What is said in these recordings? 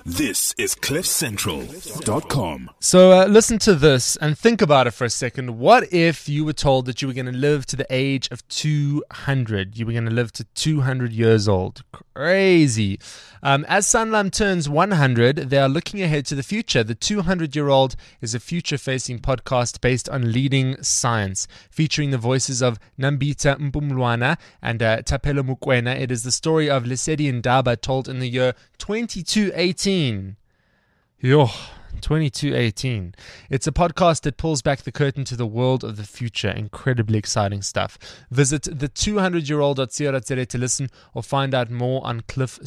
This is CliffCentral.com. So listen to this and think about it for a second. What if you were told that you were going to live to the age of 200? You were going to live to 200 years old. Crazy. As Sanlam turns 100, they are looking ahead to the future. The 200-year-old is a future-facing podcast based on leading science, featuring the voices of Nambita Mpumlwana and Tapelo Mokoena. It is the story of Lesedi Ndaba told in the year 2218. Yo, 2218. It's a podcast that pulls back the curtain to the world of the future. Incredibly exciting stuff. Visit the200yearold.co.za to listen or find out more on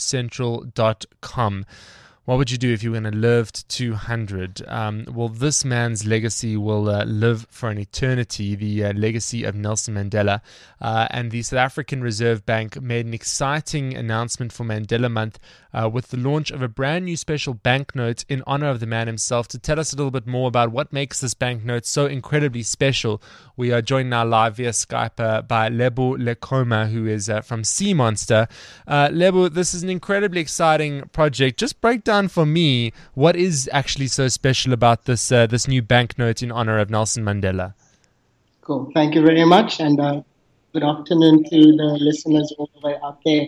cliffcentral.com. What would you do if you were going to live to 200? Well, this man's legacy will live for an eternity, the legacy of Nelson Mandela. And the South African Reserve Bank made an exciting announcement for Mandela Month with the launch of a brand new special banknote in honor of the man himself. To tell us a little bit more about what makes this banknote so incredibly special, we are joined now live via Skype by Lebo Lekoma, who is from Sea Monster. Lebo, this is an incredibly exciting project. Just break down for me what is actually so special about this new banknote in honor of Nelson Mandela. Cool. Thank you very much, and good afternoon to the listeners all the way out there.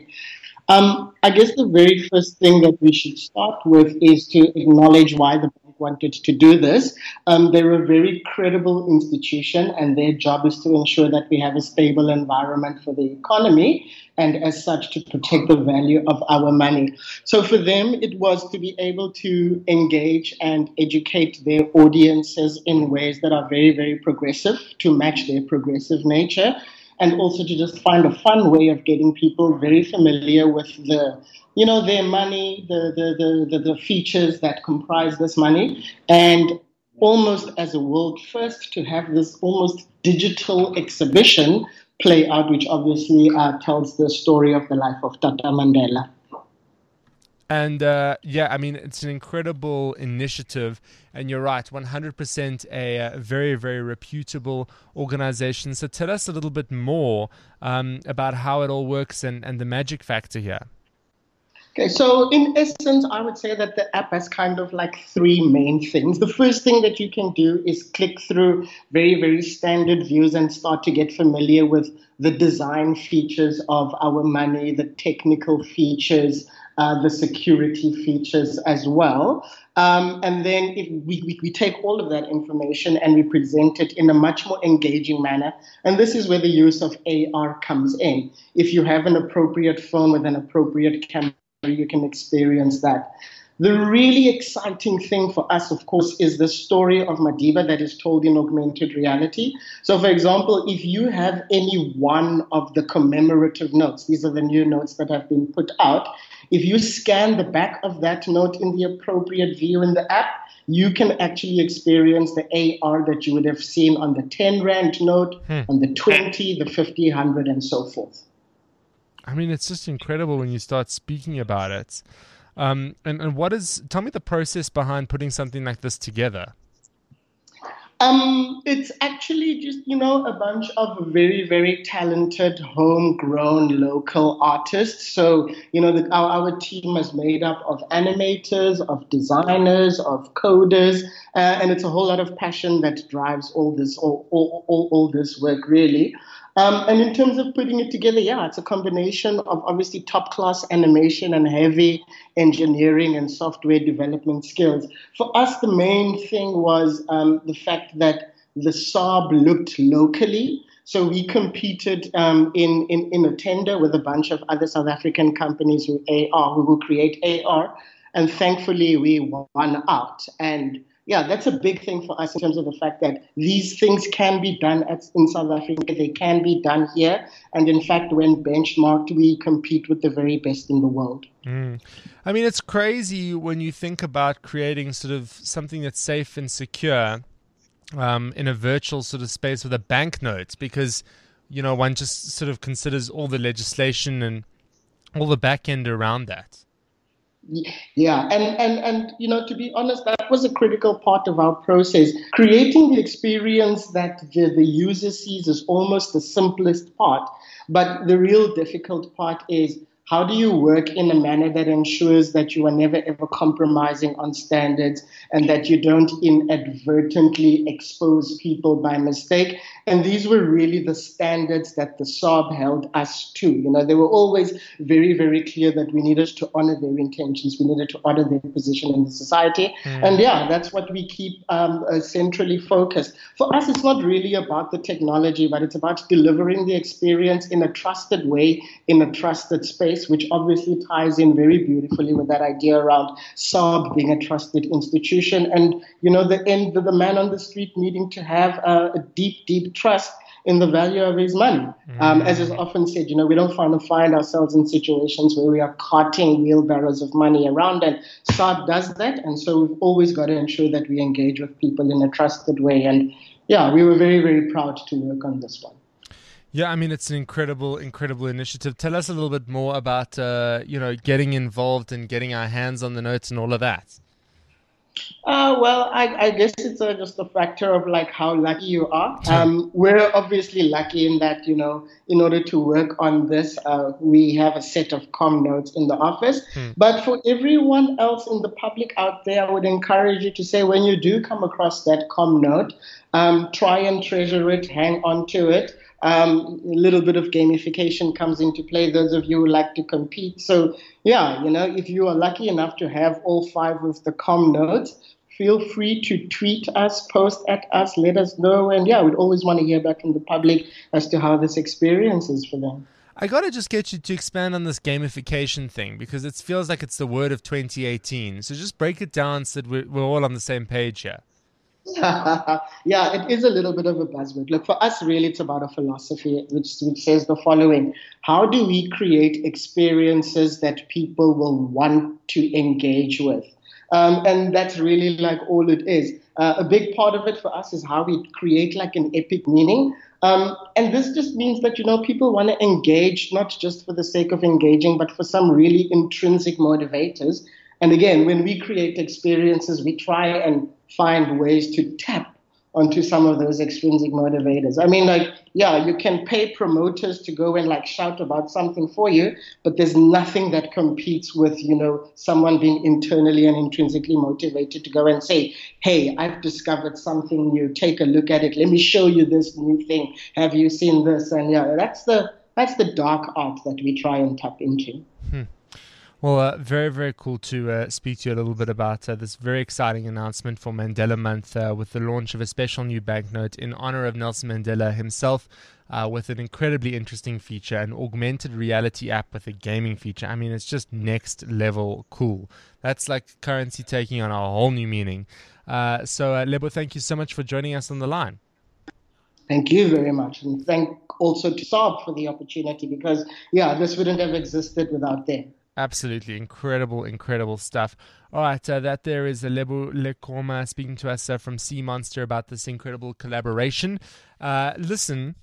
I guess the very first thing that we should start with is to acknowledge why the bank wanted to do this. They're a very credible institution, and their job is to ensure that we have a stable environment for the economy, and as such to protect the value of our money. So for them, it was to be able to engage and educate their audiences in ways that are very, very progressive, to match their progressive nature, and also to just find a fun way of getting people very familiar with their money, the features that comprise this money, and almost as a world first to have this almost digital exhibition play out, which obviously tells the story of the life of Tata Mandela. And it's an incredible initiative, and you're right, 100% a very, very reputable organization. So tell us a little bit more about how it all works and the magic factor here. Okay, so in essence, I would say that the app has kind of like three main things. The first thing that you can do is click through very, very standard views and start to get familiar with the design features of our money, the technical features, the security features as well. And then if we take all of that information and we present it in a much more engaging manner. And this is where the use of AR comes in. If you have an appropriate phone with an appropriate camera, you can experience that. The really exciting thing for us, of course, is the story of Madiba that is told in augmented reality. So, for example, if you have any one of the commemorative notes, these are the new notes that have been put out, if you scan the back of that note in the appropriate view in the app, you can actually experience the AR that you would have seen on the 10 Rand note, on the 20, the 50, 100, and so forth. I mean, it's just incredible when you start speaking about it. And tell me the process behind putting something like this together. It's actually just, a bunch of very, very talented, homegrown local artists. So, our team is made up of animators, of designers, of coders, and it's a whole lot of passion that drives all this work, really. And in terms of putting it together, it's a combination of obviously top-class animation and heavy engineering and software development skills. For us, the main thing was the fact that the Saab looked locally. So we competed in a tender with a bunch of other South African companies who create AR, and thankfully we won out. And that's a big thing for us in terms of the fact that these things can be done in South Africa. They can be done here. And in fact, when benchmarked, we compete with the very best in the world. I mean, it's crazy when you think about creating sort of something that's safe and secure in a virtual sort of space with a banknote, because, one just sort of considers all the legislation and all the back end around that. Yeah, and to be honest, that was a critical part of our process. Creating the experience that the user sees is almost the simplest part, but the real difficult part is how do you work in a manner that ensures that you are never ever compromising on standards and that you don't inadvertently expose people by mistake? And these were really the standards that the SARB held us to. You know, they were always very, very clear that we needed to honor their intentions. We needed to honor their position in the society. And yeah, that's what we keep centrally focused. For us, it's not really about the technology, but it's about delivering the experience in a trusted way, in a trusted space, which obviously ties in very beautifully with that idea around SARB being a trusted institution. And, you know, the man on the street needing to have a deep, deep trust in the value of his money. As is often said, you know, we don't want to find ourselves in situations where we are carting wheelbarrows of money around, and SARB does that. And so we've always got to ensure that we engage with people in a trusted way. And yeah, we were very, very proud to work on this one. Yeah, I mean, it's an incredible, incredible initiative. Tell us a little bit more about, getting involved and getting our hands on the notes and all of that. Well, I guess it's just a factor of like how lucky you are. We're obviously lucky in that, you know, in order to work on this, we have a set of comm notes in the office. But for everyone else in the public out there, I would encourage you to say, when you do come across that comm note, try and treasure it, hang on to it. A little bit of gamification comes into play, those of you who like to compete. So, yeah, you know, if you are lucky enough to have all 5 of the comm notes, feel free to tweet us, post at us, let us know. And, yeah, we'd always want to hear back from the public as to how this experience is for them. I got to just get you to expand on this gamification thing, because it feels like it's the word of 2018. So just break it down so that we're all on the same page here. Yeah, it is a little bit of a buzzword. Look, for us, really, it's about a philosophy which says the following: how do we create experiences that people will want to engage with? And that's really like all it is. A big part of it for us is how we create like an epic meaning. And this just means that, you know, people want to engage, not just for the sake of engaging, but for some really intrinsic motivators. And again, when we create experiences, we try and find ways to tap onto some of those extrinsic motivators. I mean, like, yeah, you can pay promoters to go and like shout about something for you, but there's nothing that competes with, you know, someone being internally and intrinsically motivated to go and say, hey, I've discovered something new. Take a look at it. Let me show you this new thing. Have you seen this? And yeah, that's the dark art that we try and tap into. Well, very, very cool to speak to you a little bit about this very exciting announcement for Mandela Month with the launch of a special new banknote in honor of Nelson Mandela himself, with an incredibly interesting feature, an augmented reality app with a gaming feature. I mean, it's just next level cool. That's like currency taking on a whole new meaning. So, Lebo, thank you so much for joining us on the line. Thank you very much. And thank also to SARB for the opportunity, because, yeah, this wouldn't have existed without them. Absolutely. Incredible stuff. All right, that there is Lebo Lekoma speaking to us from Sea Monster about this incredible collaboration. Listen,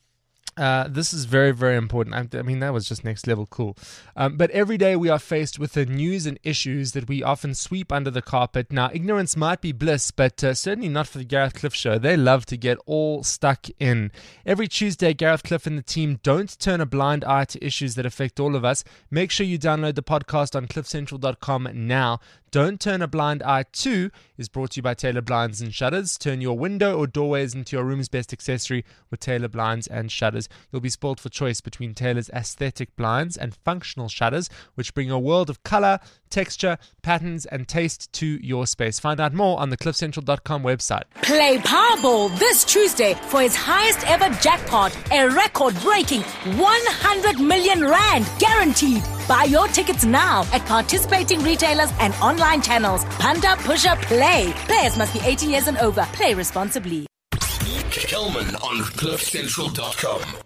this is very, very important. I mean, that was just next level cool. But every day we are faced with the news and issues that we often sweep under the carpet. Now, ignorance might be bliss, but certainly not for the Gareth Cliff Show. They love to get all stuck in. Every Tuesday, Gareth Cliff and the team don't turn a blind eye to issues that affect all of us. Make sure you download the podcast on cliffcentral.com now. Don't Turn a Blind Eye 2 is brought to you by Taylor Blinds and Shutters. Turn your window or doorways into your room's best accessory with Taylor Blinds and Shutters. You'll be spoiled for choice between Taylor's aesthetic blinds and functional shutters, which bring a world of color, texture, patterns, and taste to your space. Find out more on the cliffcentral.com website. Play Powerball this Tuesday for its highest ever jackpot, a record-breaking 100 million rand guaranteed. Buy your tickets now at participating retailers and online channels. Punter, pusher, play. Players must be 18 years and over. Play responsibly. Kelman on cliffcentral.com.